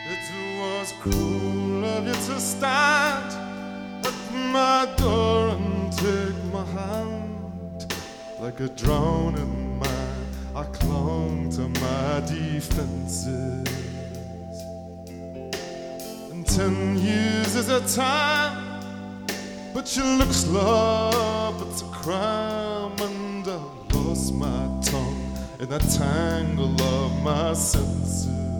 It was cruel of you to stand at my door and take my hand. Like a drowning man, I clung to my defenses. And 10 years is a time, but your looks, love, it's a crime. And I lost my tongue in a tangle of my senses.